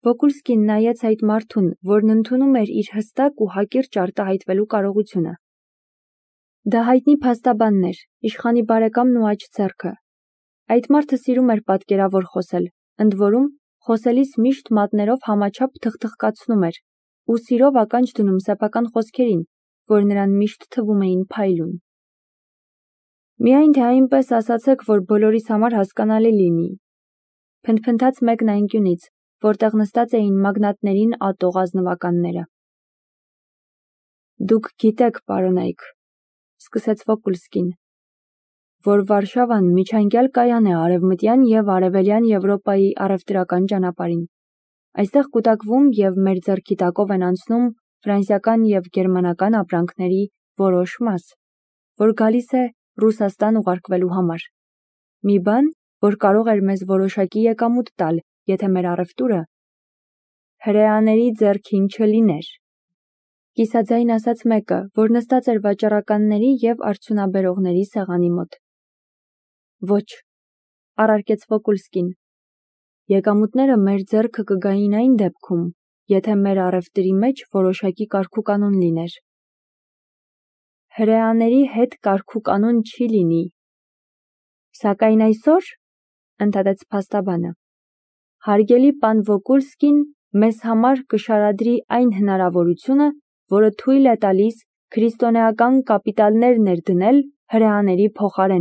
Վոկուլսկին նայեց այդ մարդուն, որն ընդունում էր իր հստակ ու հակիրճ արտահայտվելու կարողությունը։ Դա հայտնի փաստաբանն էր, իշխանի բարեկամն ու աջ ձեռքը։ Այդ մարդը սիրում էր պատկերավոր խոսել, ընդ որում, խոսելիս միշտ մատներով համաչափ թխթխկացնում էր ու սիրով ականջ դնում սեփական խոսքերին, որ նրան միշտ թվում էին փայլուն։ Միայն թե այնպես ասացեք, որ բոլորիս համար հասկանալի լինի, փնթփնթաց մեկն անկյունից, որտեղ նստած էին մագնատներին ատող ազնվականները։ Դուք գիտեք, պարոնայք, սկսեց Վոկուլսկին, որ Վարշավան միջանկյալ կայան է արևմտյան և արևելյան Եվրոպայի առևտրական ճանապարհին։ Այստեղ կուտակվում և մեր ձեռքի տակով են անցնում ֆրանսիական և գերմանական ապրանքների որոշ մաս, որ գալիս է Ռուսաստան ուղարկվելու համար։ Մի բան, որ կարող էր մեզ որոշակի եկամուտ տալ, եթե մեր առևտուրը հրեաների ձեռքին չլիներ։ Կիսաձայն ասաց մեկը, որ նստած էր վաճառականների և արդյունաբերողների սեղանի մոտ։ Ոչ, առարկեց Վոկուլսկին, եկամուտները մեր ձեռքը կգային այն դեպքում, եթե մեր առևտրի մեջ որոշակի կարգուկանոն լիներ։ Հրեաների հետ կարգուկանոն չի լինի։ Սակայն այսօր, ընդհատեց փաստաբանը, հարգելի պան Վոկուլսկին մեզ համար կշարադրի այն հնարավորությունը, որը թույլ է տալիս քրիստոնեական կապիտալներ ներդնել հրեաների փոխարեն։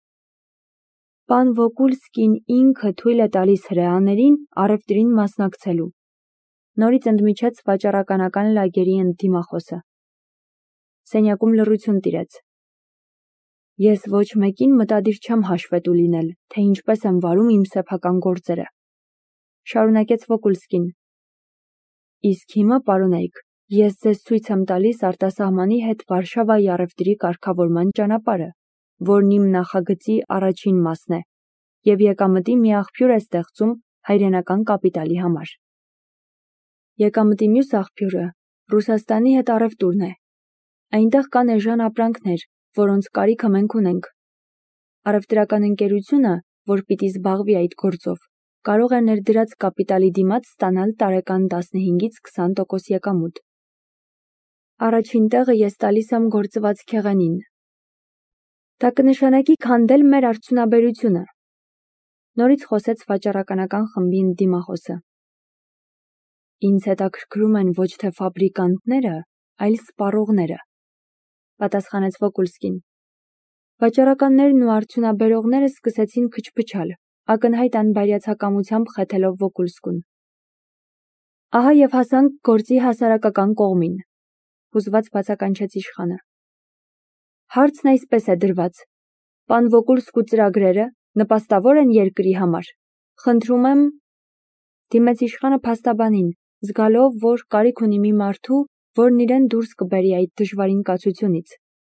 Պան Վոկուլսկին ինքը թույլ է տալիս հրեաներին առևտրին մասնակցելու։ Նորից ընդմիջեց վաճառականական լագերի ընդդիմախոսը։ Սենյակում լռություն տիրեց։ Ես ոչ մեկին մտադիր չեմ հաշվետու լինել, թե ինչպես եմ վարում իմ սեփական գործերը, շարունակեց Վոկուլսկին։ Իսկ հիմա, պարոնայք, ես ձեզ ցույց եմ տալիս արտասահմանի հետ Վարշավայի առևտրի կարգավորման ճանապարհը, որն իմ նախագծի առաջին մասն է, և եկամտի մի աղբյուր է ստեղծում հայրենական կապիտալի համար։ Եկամտի մյուս աղբյուրը Ռուսաստանի հետ առևտուրն է։ Այնտեղ կան էժան ապրանքներ, որոնց կարիքը մենք ունենք։ Առևտրական ընկերությունը, որ պիտի զբաղվի այդ գործով, կարող է ներդրած կապիտալի դիմաց ստանալ տարեկան 15-ից 20% եկամուտ։ Առաջին տեղը ես տալիս եմ գործված քեղենին։ Դա կնշանակի քանդել մեր արդյունաբերությունը։ Նորից խոսեց վաճառականական խմբի ընդդիմախոսը։ Ինձ հետաքրքրում են ոչ թե ֆաբրիկանտները, այլ սպառողները, պատասխանեց Վոկուլսկին։ Վաճառականներն ու արդյունաբերողները սկսեցին քչփչալ, ակնհայտ անբարյացակամությամբ խեթելով Վոկուլսկուն։ Ահա և հասանք գործի հասարակական կողմին, հուզված բացականչեց իշխանը։ Հարցն այսպես է դրված. պան Վոկուլսկու ծրագրերը նպաստավոր են երկրի համար։ Խնդրում եմ, դիմեց իշխանը փաստաբանին, զգալով, որ կարիք ունի մի մարդու, որն իրեն դուրս կբերի այդ դժվարին կացությունից։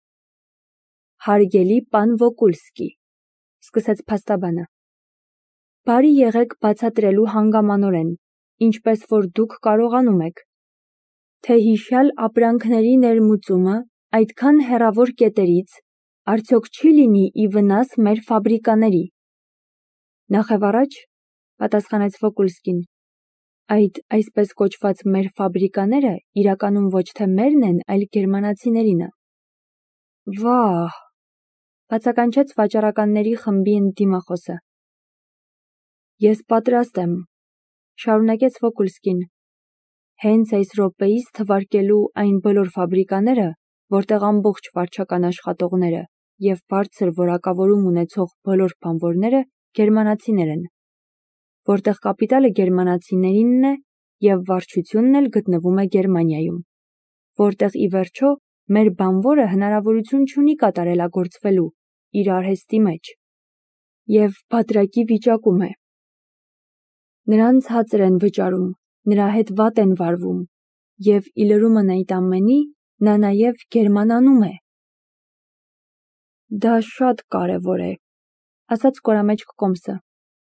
Հարգելի պան Վոկուլսկի, սկսեց փաստաբանը, բարի եղեք բացատրելու հանգամանորեն, ինչպես որ դուք կարողանում եք, թե հիշյալ ապրանքների ներմուծումը այդքան հեռավոր կետերից արդյոք չի լինի ի վնաս մեր ֆաբրիկաների։ Նախևառաջ, պատասխանեց Վոկուլսկին, այդ այսպես կոչված մեր ֆաբրիկաները իրականում ոչ թե մերն են, այլ գերմանացիներինը։ Վահ, բացականչեց վաճառականների խմբի ընդդիմախոսը։ Ես պատրաստ եմ, շարունակեց Վոկուլսկին, հենց այս րոպեից թվարկելու այն բոլոր ֆաբրիկաները, որտեղ ամբողջ վարչական աշխատողները և բարձր որակավորում ունեցող բոլոր բանվորները գերմանացիներ են, որտեղ կապիտալը գերմանացիներինն է և վարչությունն էլ գտնվում է Գերմանիայում, որտեղ ի վերջո մեր բանվորը հնարավորություն չունի կատարելագործվելու իր արհեստի մեջ և բատրակի վիճակում է։ Նրանց հացր են վճարում, նրա հետ վատ են վարվում և ի լրումն այդ ամենի նա նաև գերմանանում է։ Դա շատ կարևոր է, ասաց կորամեջք կոմսը։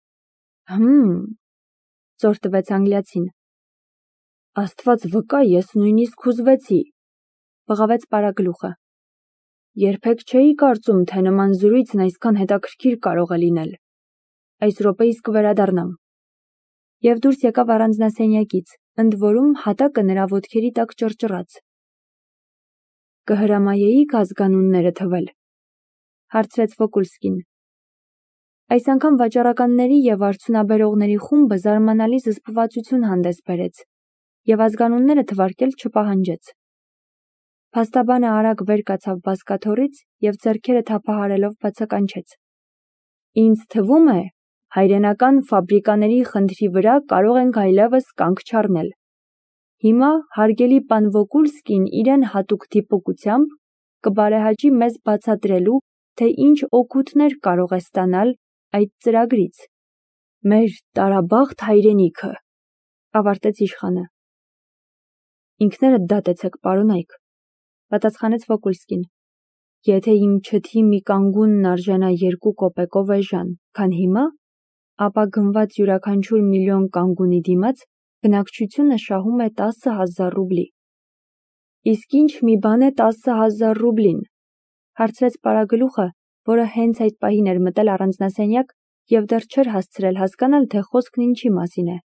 Ծոր տվեց անգլիացին։ Աստված վկա, ես նույնիսկ հուզվեցի, բղավեց պարագլուխը։ Երբեք չէի կարծում, թե նման զրույցն այսքան հետաքրքիր կարող է լինել։ Այս րոպեիս կվերադառնամ։ և դուրս եկավ առանձնասենյակից, ընդ որում հատակը նրա ոտքերի տակ ճռճռաց։ «Կհրամայեիք ազգանունները թվել», հարցրեց Վոկուլսկին։ Այս անգամ վաճառականների և արդյունաբերողների խումբը զարմանալի զսպվածություն հանդես բերեց և ազգանունները թվարկել չպահանջեց։ Փաստաբանը արագ վեր կացավ բազկաթոռից և ձեռքերը թափահարելով բացականչեց. «Ինձ թվում է, հայրենական ֆաբրիկաների խնդրի վրա կարող ենք այլևս կանգ չառնել։ Հիմա հարգելի պան Վոկուլսկին իրեն հատուկ դիպուկությամբ կբարեհաճի մեզ բացատրելու, թե ինչ օգուտներ կարող է ստանալ այդ ծրագրից։ Մեր տարաբաղտ հայրենիքը», ավարտեց իշխանը։ «Ինքներդ դատեցեք, պարոնայք», պատասխանեց Վոկուլսկին։ «Եթե իմ չթի մի կանգունն արժանա 2 կոպեկով էժան, քան հիմա, ապա գնված յուրաքանչյուր միլիոն կանգունի դիմաց բնակչությունը շահում է 10,000 ռուբլի»։ «Իսկ ինչ մի բան է 10,000 ռուբլին», հարցրեց պարագլուխը, որը հենց այդ պահին էր մտել առանձնասենյակ և դեռ չէր հասցրել հասկանալ, թե խոսքն ինչի մասին է։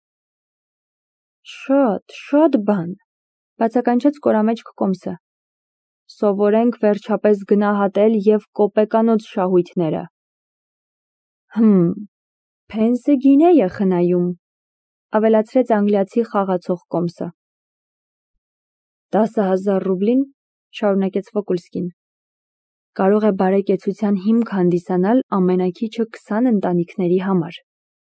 Շատ բան, բացականչեց կորամեջք Կոմսը։ Սովորենք վերջապես գնահատել և կոպեկանոց շահույթները։ Փենսը գինե է խնայում, ավելացրեց անգլիացի խաղացող Կոմսը։ 10,000 ռուբլին, շարունակեց Վոկուլսկին, կարող է բարեկեցության հիմք հանդիսանալ ամենաքիչը 20 ընտանիքների համար։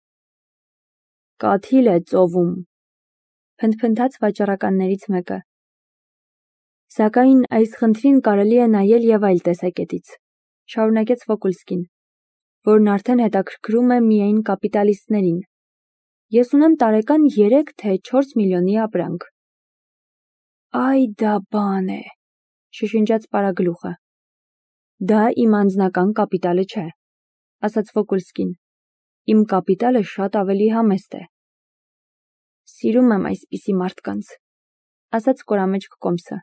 Կաթիլ է ծովում, փնթփնթաց վաճառականներից մեկը։ Սակայն այս խնդրին կարելի է նայել և այլ տեսակետից, շարունակեց Վոկուլսկին, որն արդեն հետաքրքրում է միայն կապիտալիստներին։ Ես ունեմ տարեկան 3 թե 4 միլիոնի ապրանք։ Այ դա բան է, շշնջաց պարագլուխը։ Դա իմ անձնական կապիտալը չէ, ասաց Վոկուլսկին։ Իմ կապիտալը շատ ավելի համեստ է։ Սիրում եմ այսպիսի մարդկանց, ասաց կորամեջք Կոմսը։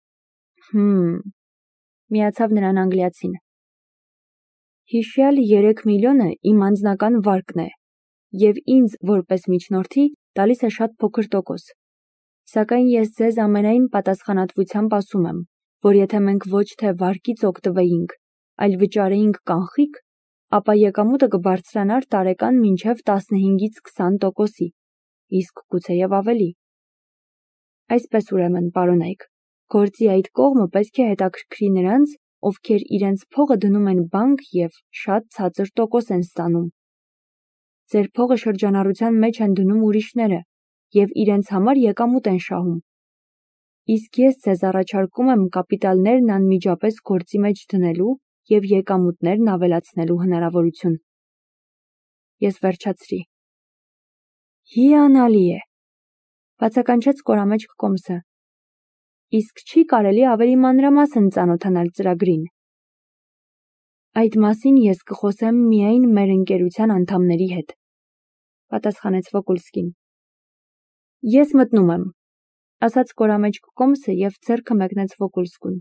Միացավ նրան անգլիացին։ Հիշյալ 3 միլիոնը իմ անձնական վարկն է, և ինձ, որպես միջնորդի, տալիս է շատ փոքր տոկոս։ Սակայն ես ձեզ ամենայն պատասխանատվությամբ ասում եմ, որ եթե մենք ոչ թե վարկից օգտվեինք, այլ վճարեինք կանխիկ, ապա եկամուտը կբարձրանար տարեկան մինչև 15-ից 20%-ի, իսկ գուցեև ավելի։ Այսպես ուրեմն, պարոնայք, գործի այդ կողմը պետք է հետաքրքրի նրանց, ովքեր իրենց փողը դնում են բանկ և շատ ցածր տոկոս են ստանում։ Ձեր փողը շրջանառության մեջ են դնում ուրիշները և իրենց համար եկամուտ են շահում։ Իսկ ես ձեզ առաջարկում եմ կապիտալներն անմիջապես գործի մեջ դնելու և եկամուտներն ավելացնելու հնարավորություն։ Ես վերջացրի։ Հիանալի է, բացականչեց կորամեջք Կոմսը։ Իսկ չի կարելի ավելի մանրամասն ծանոթանալ ծրագրին։ Այդ մասին ես կխոսեմ միայն մեր ընկերության անդամների հետ, պատասխանեց Վոկուլսկին։ Ես մտնում եմ, ասաց կորամեջք Կոմսը և ձեռքը մեկնեց Վոկուլսկուն։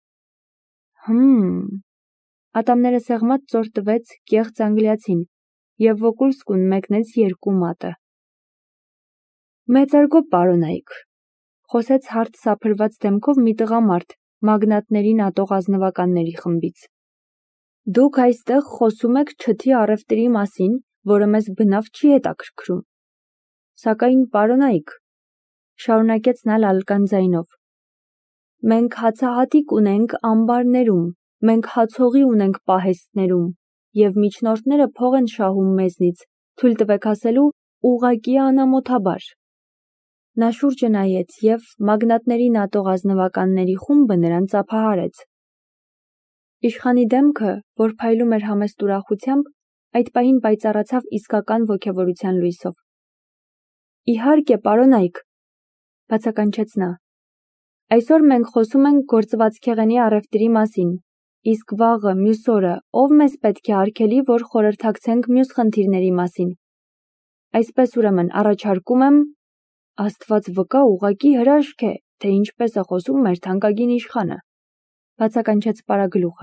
Ատամները սեղմած ծոր տվեց կեղծ անգլիացին, և Վոկուլսկուն մեկնեց 2 մատը։ Մեծարգո պարոնայք, խոսեց հարթ սափրված դեմքով մի տղամարդ մագնատների նատող ազնվականների խմբից։ Դուք այստեղ խոսում եք չթի առևտրի մասին, որը մեզ բնավ չի հետաքրքրում։ Սակայն, պարոնայք, շարունակեց նա լալկան ձայնով, մենք հացահատիկ ունենք ամբարներում, մենք հացողի ունենք պահեստներում, և միջնորդները փող են շահում մեզնից, թույլ տվեք ասելու, ուղղակի անամոթաբար։ Նա շուրջը նայեց և մագնատների նատող ազնվականների խումբը նրան ծափահարեց։ Իշխանի դեմքը, որ փայլում էր համեստ ուրախությամբ, այդ պահին պայծառացավ իսկական ոգևորության լույսով։ Իհարկե, պարոնայք, բացականչեց նա։ Այսօր մենք խոսում ենք գործվածքեղենի առևտրի մասին, իսկ վաղը, մյուս օրը, ով մեզ պետք է արգելի, որ խորհրդակցենք մյուս խնդիրների մասին։ Այսպես ուրեմն առաջարկում եմ, Աստված վկա, ուղղակի հրաշք է, թե ինչպես է խոսում մեր թանկագին իշխանը, բացականչեց պարագլուխը։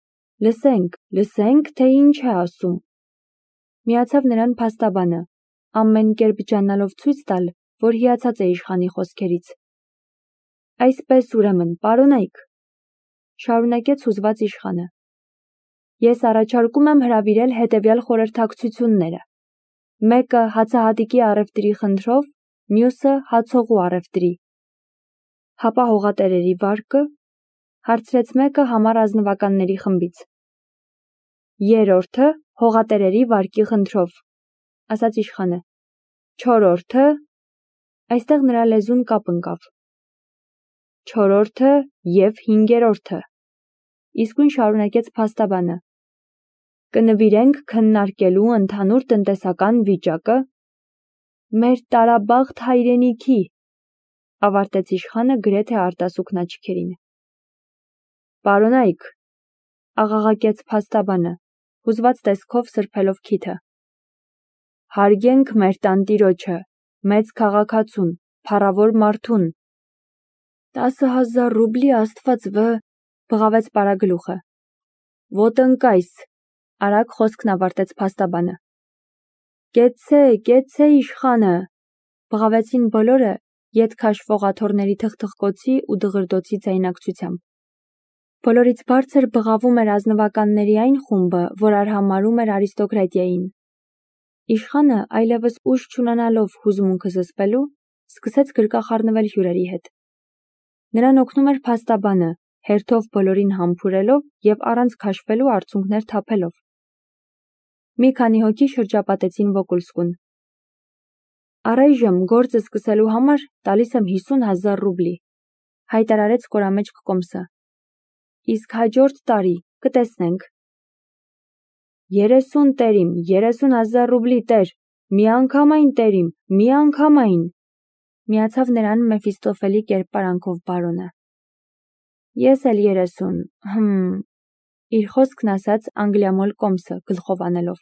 Լսենք, թե ինչ է ասում։ Միացավ նրան փաստաբանը, ամեն կերպ ջանալով ցույց տալ, որ հիացած է իշխանի խոսքերից։ Այսպես ուրեմն, պարոնայք, շարունակեց հուզված իշխանը, ես առաջարկում եմ հրավիրել հետևյալ խորհրդակցությունները. մեկը հացահատիկի առևտրի խնդրով, մյուսը հացողու առևտրի։ Հապա հողատերերի վարկը, հարցրեց մեկը համառ ազնվականների խմբից։ Երրորդը հողատերերի վարկի խնդրով, ասաց իշխանը։ Չորրորդը, այստեղ նրա լեզուն կապ ընկավ։ Չորրորդը և հինգերորդը, իսկույն շարունակեց փաստաբանը, կնվիրենք քննարկելու ընդհանուր տնտեսական վիճակը մեր տարաբաղտ հայրենիքի, ավարտեց իշխանը գրեթե արտասուքն աչքերին։ Պարոնայք, աղաղակեց փաստաբանը, հուզված տեսքով սրբելով քիթը, հարգենք մեր տանտիրոջը, մեծ քաղաքացուն, փառավոր մարդուն։ 10,000 ռուբլի աստված բղավեց պարագլուխը։ Ոտնկայս, արագ խոսքն ավարտեց փաստաբանը։ Կեցցե իշխանը, բղավեցին բոլորը ետ քաշվող աթոռների թխթխկոցի ու դղրդոցի ձայնակցությամբ։ Բոլորից բարձր բղավում էր ազնվականների այն խումբը, որ արհամարհում էր արիստոկրատիային։ Իշխանը, այլևս ուժ չունենալով հուզմունքը զսպելու, սկսեց գրկախառնվել հյուրերի հետ։ Նրան օգնում էր փաստաբանը, հերթով բոլորին համբուրելով և առանց քաշվելու արցունքներ թափելով։ Մի քանի հոգի շրջապատեցին Վոկուլսկուն։ Առայժմ գործը սկսելու համար տալիս եմ 50,000 ռուբլի, հայտարարեց կորամեջք կոմսը։ Իսկ հաջորդ տարի կտեսնենք։ 30 տերիմ, 30,000 ռուբլի տեր, միանգամայն տերիմ, միանգամայն, միացավ նրան Մեֆիստոֆելի կերպարանքով բարոնը։ Ես էլ 30, իր խոսքն ասաց անգլիամոլ կոմսը գլխով անելով։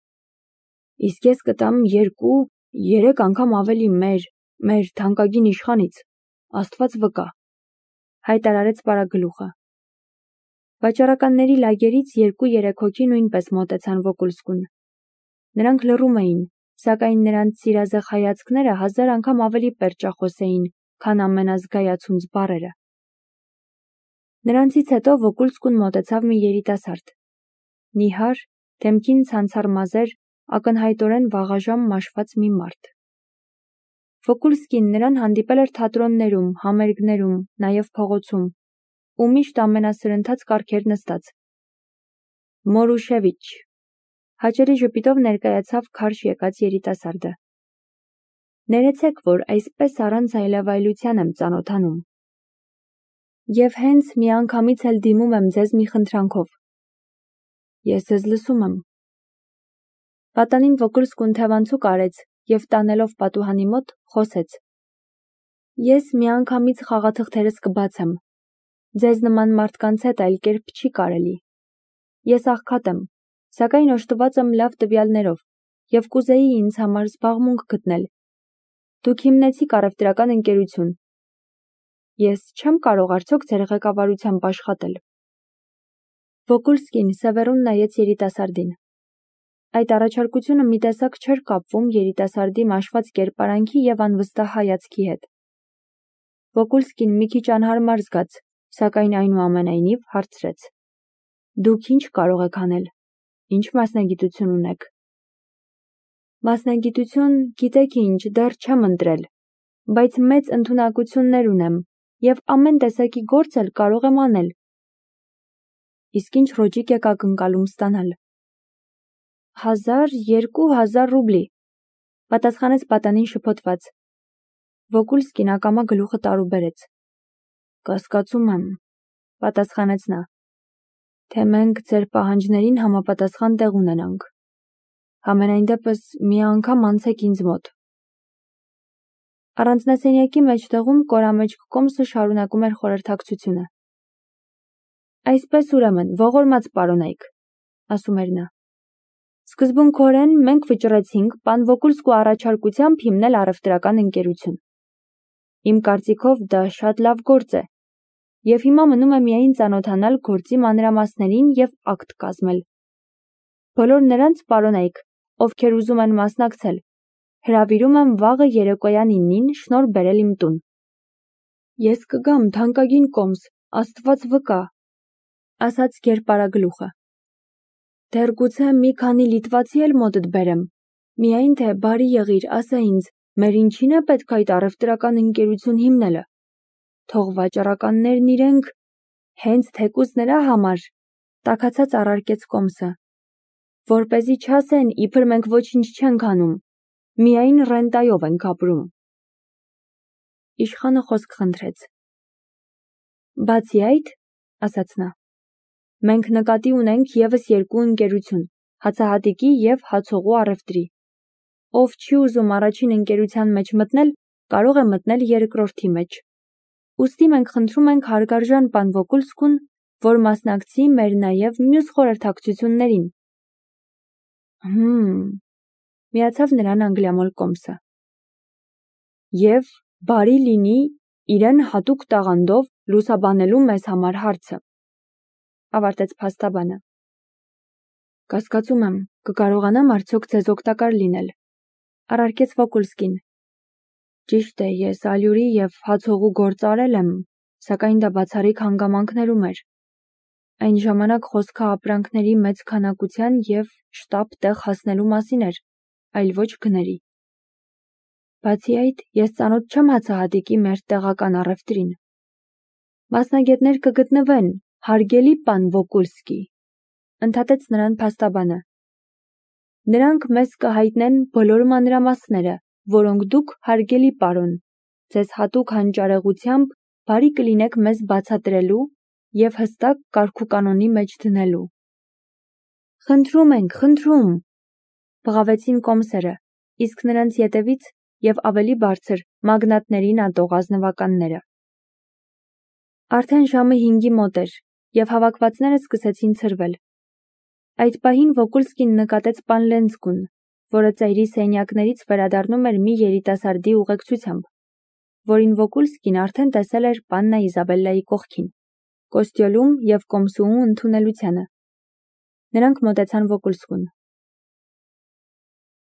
Իսկ ես կտամ 2-3 անգամ ավելի մեր թանկագին իշխանից, աստված վկա, հայտարարեց պարագլուխը։ Վաճառականների լագերից 2-3 հոգի նույնպես մոտեցան Վոկուլսկուն։ Նրանք լռում էին, սակայն նրանց սիրազեղ հայացքները 1000 անգամ ավելի պերճախոս էին, քան ամենազգայացունց բառերը։ Նրանցից հետո Վոկուլսկուն մոտեցավ մի երիտասարդ։ Նիհար, դեմքին ցանցառ մազեր, ակնհայտորեն վաղաժամ մաշված մի մարդ։ Վոկուլսկին նրան հանդիպել էր թատրոններում, համերգներում, նաև փողոցում, ու միշտ ամենասրընթաց կարգեր նստած։ Մորուշևիչ, հաճելի ժպիտով ներկայացավ քարշ եկած երիտասարդը։ Ներեցեք, որ այսպես առանց այլավայլության եմ ծանոթանում։ Եվ հենց միանգամից էլ դիմում եմ ձեզ մի խնդրանքով։ Ես ձեզ լսում եմ։ Պատանին Վոկուլսկուն թևանցուկ արեց և տանելով պատուհանի մոտ խոսեց։ Ես միանգամից խաղաթղթերս կբացեմ։ Ձեզ նման մարդկանց հետ այլ կերպ չի կարելի։ Ես աղքատ եմ, սակայն օժտված եմ լավ տվյալներով և կուզեի ինձ համար զբաղմունք գտնել։ Դուք հիմնեցիք առևտրական ընկերություն։ Ես չեմ կարող արդյոք ձեր ղեկավարությամբ աշխատել։ Վոկուլսկին սևեռուն նայեց երիտասարդին։ Այդ առաջարկությունը մի տեսակ չէր կապվում երիտասարդի մաշված կերպարանքի և անվստահ հայացքի հետ։ Վոկուլսկին մի քիչ անհարմար զգաց, սակայն այնուամենայնիվ հարցրեց. Դուք ինչ կարող եք անել, ինչ մասնագիտություն ունեք։ Մասնագիտություն, գիտեք ինչ, դեռ չեմ ընտրել, բայց մեծ ընդունակություններ ունեմ և ամեն տեսակի գործ էլ կարող եմ անել։ Իսկ ինչ ռոճիկ եք ակնկալում ստանալ։ 1000-2000 ռուբլի, պատասխանեց պատանին շփոթված։ Վոկուլսկին ակամա գլուխը տարուբերեց։ Կասկածում եմ, պատասխանեց նա, թե մենք ձեր պահանջներին համապատասխան տեղ ունենանք։ Համենայն դեպս մի անգամ անցեք ինձ մոտ։ Առանձնասենյակի մեջտեղում կորամեջք կոմսը շարունակում էր խորհրդակցությունը։ Այսպես ուրեմն, ողորմած պարոնայք, ասում էր նա։ Սկզբունքորեն մենք վճռեցինք պան Վոկուլսկու առաջարկությամբ հիմնել առևտրական ընկերություն։ Իմ կարծիքով դա շատ լավ գործ է, և հիմա մնում է միայն ծանոթանալ գործի մանրամասներին և ակտ կազմել։ Բոլոր նրանց, պարոնայք, ովքեր ուզում են մասնակցել, Հրավիրում եմ վաղը երեկոյան 9-ին շնորհ բերել իմ տուն։ Ես կգամ, թանկագին կոմս, Աստված վկա, ասաց գերպարագլուխը։ Դեռ գուցե մի քանի լիտվացի էլ մոտդ բերեմ, միայն թե բարի եղիր, ասա ինձ, մեր ինչին է պետք այդ առևտրական ընկերություն հիմնելը։ Թող վաճառականներն իրենք, հենց թեկուզ նրա համար, տաքացած առարկեց կոմսը, որպեսզի չասեն, իբր մենք ոչինչ չենք անում, միայն ռենտայով ենք ապրում։ Իշխանը խոսք խնդրեց։ Բացի այդ, ասաց նա, մենք նկատի ունենք ևս երկու ընկերություն, հացահատիկի և հացողու առևտրի։ Ով չի ուզում առաջին ընկերության մեջ մտնել, կարող է մտնել երկրորդի մեջ։ Ուստի մենք խնդրում ենք հարգարժան պան Վոկուլսկուն, որ մասնակցի մեր նաև մյուս խորհրդակցություններին։ Միացավ նրան անգլիամոլ կոմսը։ Եվ բարի լինի իրեն հատուկ տաղանդով լուսաբանելու մեզ համար հարցը, ավարտեց փաստաբանը։ Կասկածում եմ, կկարողանամ արդյոք ձեզ օգտակար լինել, առարկեց Վոկուլսկին։ Ճիշտ է, ես ալյուրի և հացողու գործ արել եմ, սակայն դա բացառիկ հանգամանքներում էր։ Այն ժամանակ խոսքը ապրանքների մեծ քանակության և շտապ տեղ հասնելու մասին էր, այլ ոչ գների։ Բացի այդ, ես ծանոթ չեմ հացահատիկի մեր տեղական առևտրին։ Մասնագետներ կգտնվեն, հարգելի պան Վոկուլսկի, ընդհատեց նրան փաստաբանը։ Նրանք մեզ կհայտնեն բոլոր մանրամասները, որոնք դուք, հարգելի պարոն, ձեզ հատուկ հանճարեղությամբ բարի կլինեք մեզ բացատրելու և հստակ կարգուկանոնի մեջ դնելու։ Խնդրում ենք, խնդրում, բղավեցին կոմսերը, իսկ նրանց ետևից և ավելի բարձր մագնատների նատող ազնվականները։ Արդեն ժամը 5-ի մոտ էր, և հավաքվածները սկսեցին ցրվել։ Այդ պահին Վոկուլսկին նկատեց պան Լենցկուն, որը ծայրի սենյակներից վերադառնում էր մի երիտասարդի ուղեկցությամբ, որին Վոկուլսկին արդեն տեսել էր պաննա Իզաբելլայի կողքին, կոստյոլում և կոմսուու ընդունելությանը։ Նրանք մոտեցան Վոկուլսկուն։